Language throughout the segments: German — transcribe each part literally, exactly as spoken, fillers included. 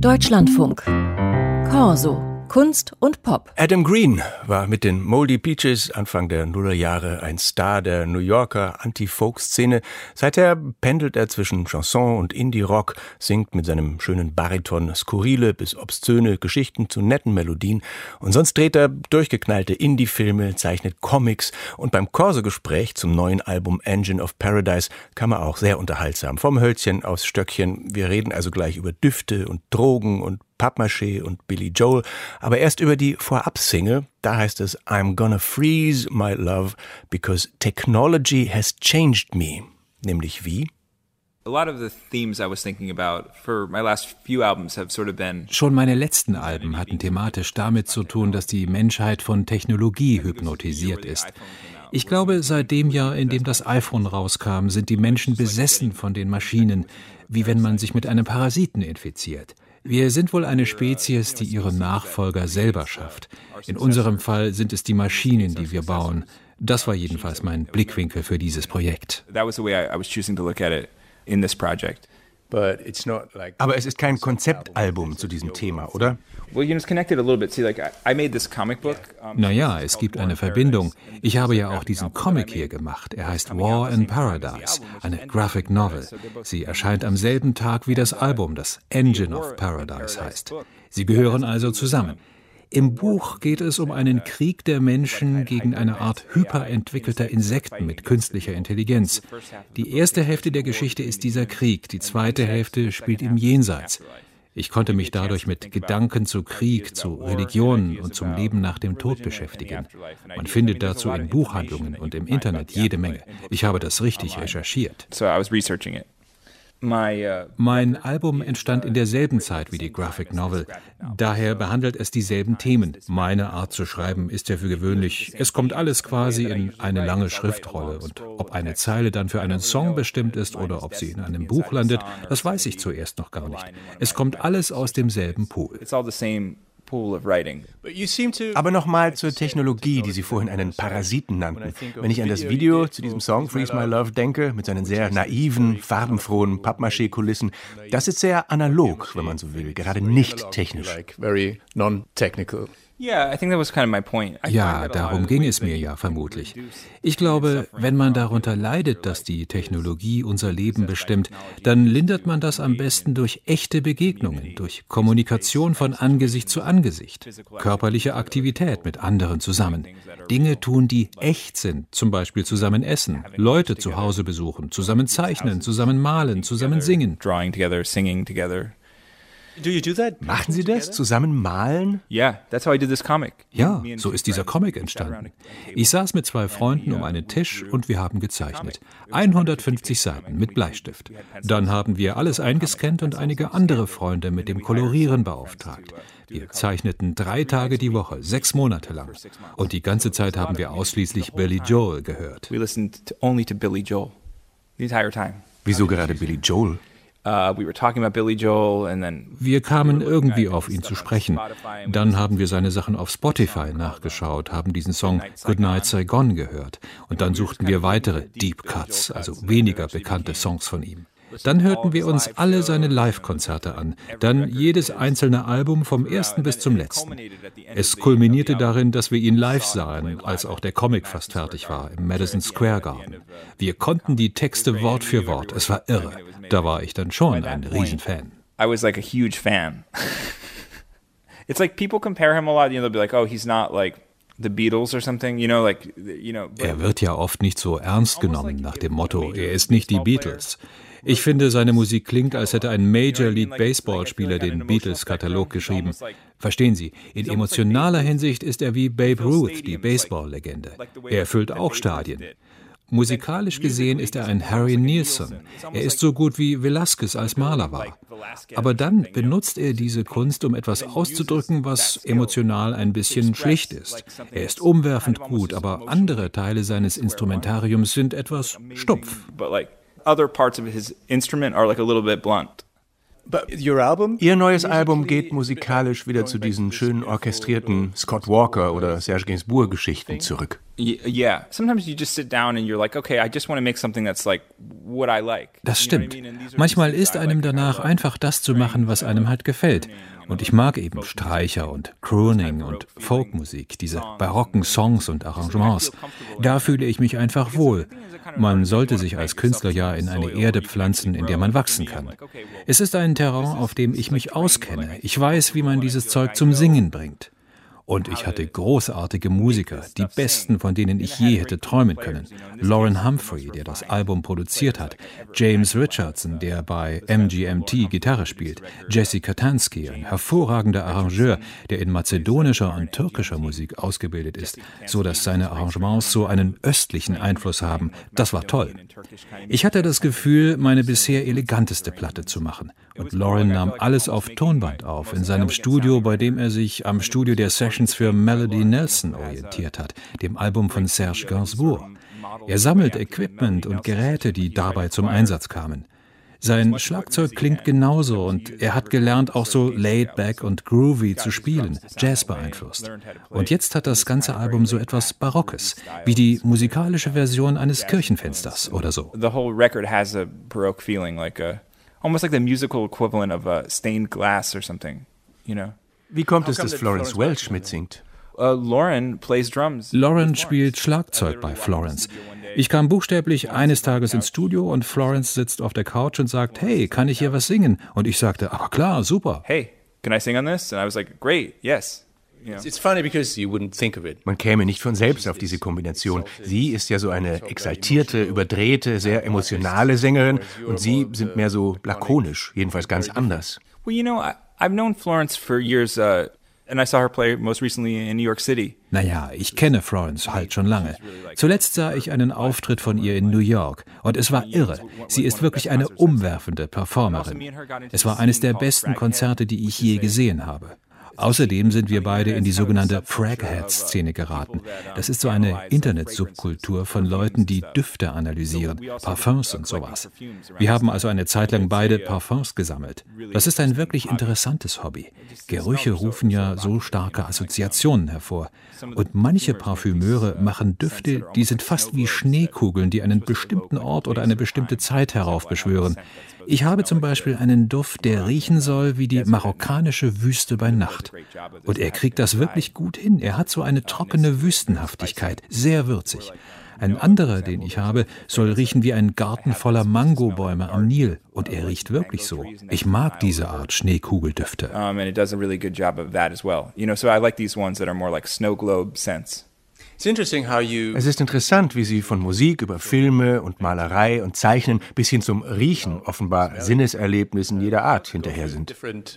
Deutschlandfunk. Corso. Kunst und Pop. Adam Green war mit den Moldy Peaches Anfang der Nullerjahre ein Star der New Yorker Anti-Folk-Szene. Seither pendelt er zwischen Chanson und Indie-Rock, singt mit seinem schönen Bariton skurrile bis obszöne Geschichten zu netten Melodien. Und sonst dreht er durchgeknallte Indie-Filme, zeichnet Comics. Und beim Corso-Gespräch zum neuen Album Engine of Paradise kam er auch sehr unterhaltsam. Vom Hölzchen aufs Stöckchen. Wir reden also gleich über Düfte und Drogen und Pappmaché und Billy Joel, aber erst über die Vorab-Single. Da heißt es I'm gonna freeze my love because technology has changed me. Nämlich wie? Schon meine letzten Alben hatten thematisch damit zu tun, dass die Menschheit von Technologie hypnotisiert ist. Ich glaube, seit dem Jahr, in dem das iPhone rauskam, sind die Menschen besessen von den Maschinen, wie wenn man sich mit einem Parasiten infiziert. Wir sind wohl eine Spezies, die ihre Nachfolger selber schafft. In unserem Fall sind es die Maschinen, die wir bauen. Das war jedenfalls mein Blickwinkel für dieses Projekt. Aber es ist kein Konzeptalbum zu diesem Thema, oder? Naja, es gibt eine Verbindung. Ich habe ja auch diesen Comic hier gemacht. Er heißt War in Paradise, eine Graphic Novel. Sie erscheint am selben Tag wie das Album, das Engine of Paradise heißt. Sie gehören also zusammen. Im Buch geht es um einen Krieg der Menschen gegen eine Art hyperentwickelter Insekten mit künstlicher Intelligenz. Die erste Hälfte der Geschichte ist dieser Krieg, die zweite Hälfte spielt im Jenseits. Ich konnte mich dadurch mit Gedanken zu Krieg, zu Religionen und zum Leben nach dem Tod beschäftigen. Man findet dazu in Buchhandlungen und im Internet jede Menge. Ich habe das richtig recherchiert. Mein Album entstand in derselben Zeit wie die Graphic Novel. Daher behandelt es dieselben Themen. Meine Art zu schreiben ist ja für gewöhnlich, es kommt alles quasi in eine lange Schriftrolle. Und ob eine Zeile dann für einen Song bestimmt ist oder ob sie in einem Buch landet, das weiß ich zuerst noch gar nicht. Es kommt alles aus demselben Pool. Aber nochmal zur Technologie, die Sie vorhin einen Parasiten nannten. Wenn ich an das Video zu diesem Song Freeze My Love denke, mit seinen sehr naiven, farbenfrohen Pappmaché-Kulissen, das ist sehr analog, wenn man so will, gerade nicht technisch. Ja, darum ging es mir ja vermutlich. Ich glaube, wenn man darunter leidet, dass die Technologie unser Leben bestimmt, dann lindert man das am besten durch echte Begegnungen, durch Kommunikation von Angesicht zu Angesicht, körperliche Aktivität mit anderen zusammen, Dinge tun, die echt sind, zum Beispiel zusammen essen, Leute zu Hause besuchen, zusammen zeichnen, zusammen malen, zusammen singen. Machen Sie das? Zusammen malen? Ja, so ist dieser Comic entstanden. Ich saß mit zwei Freunden um einen Tisch und wir haben gezeichnet. hundertfünfzig Seiten mit Bleistift. Dann haben wir alles eingescannt und einige andere Freunde mit dem Kolorieren beauftragt. Wir zeichneten drei Tage die Woche, sechs Monate lang. Und die ganze Zeit haben wir ausschließlich Billy Joel gehört. Wieso gerade Billy Joel? Wir kamen irgendwie auf ihn zu sprechen. Dann haben wir seine Sachen auf Spotify nachgeschaut, haben diesen Song Goodnight Saigon gehört. Und dann suchten wir weitere Deep Cuts, also weniger bekannte Songs von ihm. Dann hörten wir uns alle seine Live-Konzerte an, dann jedes einzelne Album vom ersten bis zum letzten. Es kulminierte darin, dass wir ihn live sahen, als auch der Comic fast fertig war, im Madison Square Garden. Wir konnten die Texte Wort für Wort, es war irre. Da war ich dann schon ein Riesenfan. I was like a huge fan. It's like people compare him a lot, you know, they'll be like, oh, he's not like the Beatles or something, you know, like, you know. Er wird ja oft nicht so ernst genommen nach dem Motto, er ist nicht die Beatles. Ich finde, seine Musik klingt, als hätte ein Major League Baseball-Spieler den Beatles-Katalog geschrieben. Verstehen Sie, in emotionaler Hinsicht ist er wie Babe Ruth, die Baseball-Legende. Er erfüllt auch Stadien. Musikalisch gesehen ist er ein Harry Nilsson. Er ist so gut wie Velázquez als Maler war. Aber dann benutzt er diese Kunst, um etwas auszudrücken, was emotional ein bisschen schlicht ist. Er ist umwerfend gut, aber andere Teile seines Instrumentariums sind etwas stumpf. Other parts of his instrument are like a little bit blunt. Ihr neues Album geht musikalisch wieder zu diesen schön orchestrierten Scott Walker oder Serge Gainsbourg Geschichten zurück. Yeah, sometimes you just sit down and you're like, okay, I just want to make something that's like what I like. Das stimmt. Manchmal ist einem danach einfach das zu machen, was einem halt gefällt. Und ich mag eben Streicher und Crooning und Folkmusik, diese barocken Songs und Arrangements. Da fühle ich mich einfach wohl. Man sollte sich als Künstler ja in eine Erde pflanzen, in der man wachsen kann. Es ist ein Terrain, auf dem ich mich auskenne. Ich weiß, wie man dieses Zeug zum Singen bringt. Und ich hatte großartige Musiker, die besten, von denen ich je hätte träumen können. Lauren Humphrey, der das Album produziert hat, James Richardson, der bei M G M T Gitarre spielt, Jesse Katansky, ein hervorragender Arrangeur, der in mazedonischer und türkischer Musik ausgebildet ist, so dass seine Arrangements so einen östlichen Einfluss haben. Das war toll. Ich hatte das Gefühl, meine bisher eleganteste Platte zu machen. Und Lauren nahm alles auf Tonband auf, in seinem Studio, bei dem er sich am Studio der Sessions für Melody Nelson orientiert hat, dem Album von Serge Gainsbourg. Er sammelt Equipment und Geräte, die dabei zum Einsatz kamen. Sein Schlagzeug klingt genauso und er hat gelernt, auch so laid back und groovy zu spielen, Jazz beeinflusst. Und jetzt hat das ganze Album so etwas Barockes, wie die musikalische Version eines Kirchenfensters oder so. The whole record has a baroque feeling, like a almost like the musical equivalent of a stained glass or something, you know. Wie kommt es, dass Florence Welch mitsingt? Uh, Lauren plays drums. Lauren spielt Schlagzeug bei Florence. Ich kam buchstäblich eines Tages ins Studio und Florence sitzt auf der Couch und sagt, hey, kann ich hier was singen? Und ich sagte, aber klar, super. Hey, can I sing on this? And I was like, great, yes. It's funny because you wouldn't think of it. Man käme nicht von selbst auf diese Kombination. Sie ist ja so eine exaltierte, überdrehte, sehr emotionale Sängerin und Sie sind mehr so lakonisch, jedenfalls ganz anders. Well, you know, I, I've known Florence for years, uh, and I saw her play most recently in New York City. Naja, ich kenne Florence halt schon lange. Zuletzt sah ich einen Auftritt von ihr in New York und es war irre. Sie ist wirklich eine umwerfende Performerin. Es war eines der besten Konzerte, die ich je gesehen habe. Außerdem sind wir beide in die sogenannte Fraghead-Szene geraten. Das ist so eine Internet-Subkultur von Leuten, die Düfte analysieren, Parfums und sowas. Wir haben also eine Zeit lang beide Parfums gesammelt. Das ist ein wirklich interessantes Hobby. Gerüche rufen ja so starke Assoziationen hervor. Und manche Parfümeure machen Düfte, die sind fast wie Schneekugeln, die einen bestimmten Ort oder eine bestimmte Zeit heraufbeschwören. Ich habe zum Beispiel einen Duft, der riechen soll wie die marokkanische Wüste bei Nacht. Und er kriegt das wirklich gut hin. Er hat so eine trockene Wüstenhaftigkeit, sehr würzig. Ein anderer, den ich habe, soll riechen wie ein Garten voller Mangobäume am Nil. Und er riecht wirklich so. Ich mag diese Art Schneekugeldüfte. Um, and it does a really good job of that as well. You know, so I like these ones that are more like snow globe scents. Es ist interessant, wie Sie von Musik über Filme und Malerei und Zeichnen bis hin zum Riechen offenbar Sinneserlebnissen jeder Art hinterher sind.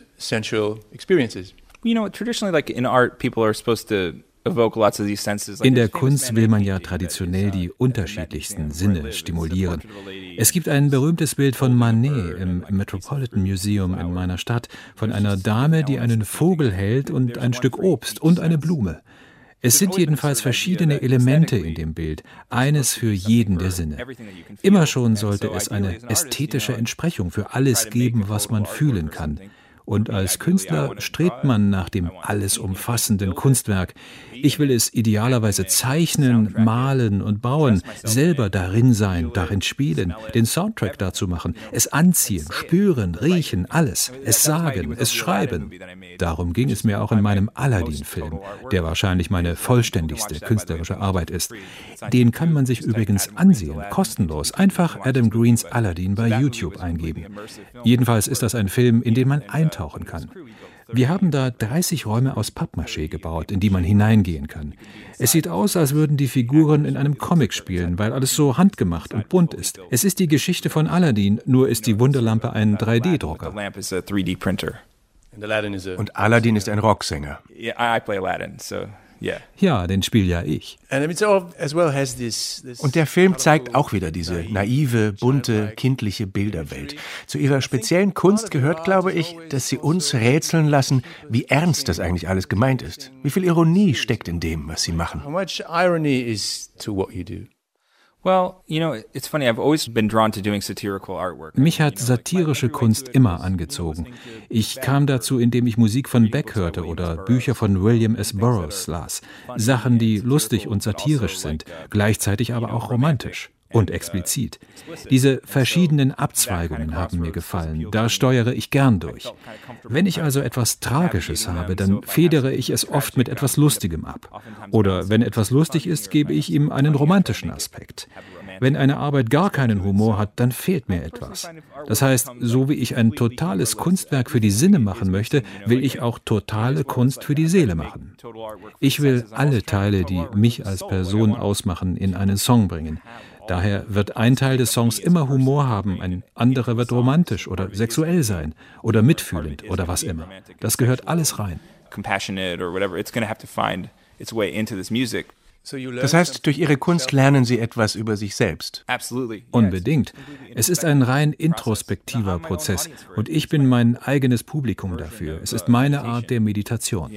You know, traditionally, like in art, people are supposed to evoke lots of these senses. In der Kunst will man ja traditionell die unterschiedlichsten Sinne stimulieren. Es gibt ein berühmtes Bild von Manet im Metropolitan Museum in meiner Stadt von einer Dame, die einen Vogel hält und ein Stück Obst und eine Blume. Es sind jedenfalls verschiedene Elemente in dem Bild, eines für jeden der Sinne. Immer schon sollte es eine ästhetische Entsprechung für alles geben, was man fühlen kann. Und als Künstler strebt man nach dem alles umfassenden Kunstwerk. Ich will es idealerweise zeichnen, malen und bauen, selber darin sein, darin spielen, den Soundtrack dazu machen, es anziehen, spüren, riechen, alles, es sagen, es schreiben. Darum ging es mir auch in meinem Aladdin-Film, der wahrscheinlich meine vollständigste künstlerische Arbeit ist. Den kann man sich übrigens ansehen, kostenlos, einfach Adam Greens Aladdin bei YouTube eingeben. Jedenfalls ist das ein Film, in den man eintauchen kann. Wir haben da dreißig Räume aus Pappmaché gebaut, in die man hineingehen kann. Es sieht aus, als würden die Figuren in einem Comic spielen, weil alles so handgemacht und bunt ist. Es ist die Geschichte von Aladdin, nur ist die Wunderlampe ein drei D Drucker. Und Aladdin ist ein Rocksänger. Ja, den spiele ja ich. Und der Film zeigt auch wieder diese naive, bunte, kindliche Bilderwelt. Zu ihrer speziellen Kunst gehört, glaube ich, dass sie uns rätseln lassen, wie ernst das eigentlich alles gemeint ist. Wie viel Ironie steckt in dem, was sie machen. Mich hat satirische Kunst immer angezogen. Ich kam dazu, indem ich Musik von Beck hörte oder Bücher von William S. Burroughs las. Sachen, die lustig und satirisch sind, gleichzeitig aber auch romantisch. Und explizit. Diese verschiedenen Abzweigungen haben mir gefallen. Da steuere ich gern durch. Wenn ich also etwas Tragisches habe, dann federe ich es oft mit etwas Lustigem ab. Oder wenn etwas lustig ist, gebe ich ihm einen romantischen Aspekt. Wenn eine Arbeit gar keinen Humor hat, dann fehlt mir etwas. Das heißt, so wie ich ein totales Kunstwerk für die Sinne machen möchte, will ich auch totale Kunst für die Seele machen. Ich will alle Teile, die mich als Person ausmachen, in einen Song bringen. Daher wird ein Teil des Songs immer Humor haben, ein anderer wird romantisch oder sexuell sein oder mitfühlend oder was immer. Das gehört alles rein. Das heißt, durch Ihre Kunst lernen Sie etwas über sich selbst. Unbedingt. Es ist ein rein introspektiver Prozess und ich bin mein eigenes Publikum dafür. Es ist meine Art der Meditation.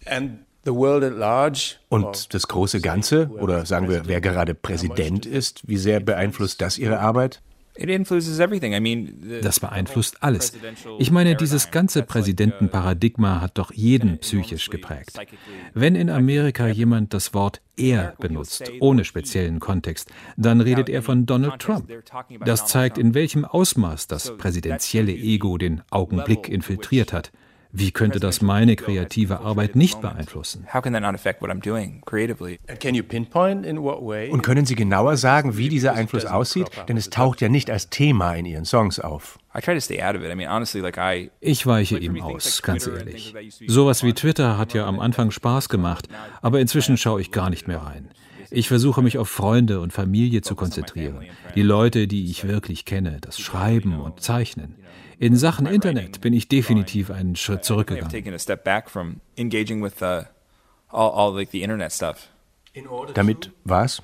Und das große Ganze, oder sagen wir, wer gerade Präsident ist, wie sehr beeinflusst das Ihre Arbeit? Das beeinflusst alles. Ich meine, dieses ganze Präsidentenparadigma hat doch jeden psychisch geprägt. Wenn in Amerika jemand das Wort er benutzt, ohne speziellen Kontext, dann redet er von Donald Trump. Das zeigt, in welchem Ausmaß das präsidentielle Ego den Augenblick infiltriert hat. Wie könnte das meine kreative Arbeit nicht beeinflussen? Und können Sie genauer sagen, wie dieser Einfluss aussieht? Denn es taucht ja nicht als Thema in Ihren Songs auf. Ich weiche ihm aus, ganz ehrlich. Sowas wie Twitter hat ja am Anfang Spaß gemacht, aber inzwischen schaue ich gar nicht mehr rein. Ich versuche mich auf Freunde und Familie zu konzentrieren, die Leute, die ich wirklich kenne, das Schreiben und Zeichnen. In Sachen Internet bin ich definitiv einen Schritt zurückgegangen. Damit was?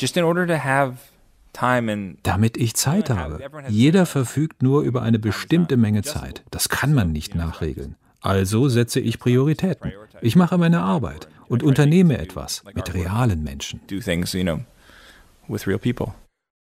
Damit ich Zeit habe. Jeder verfügt nur über eine bestimmte Menge Zeit. Das kann man nicht nachregeln. Also setze ich Prioritäten. Ich mache meine Arbeit und unternehme etwas mit realen Menschen. Do things, you know, with real people.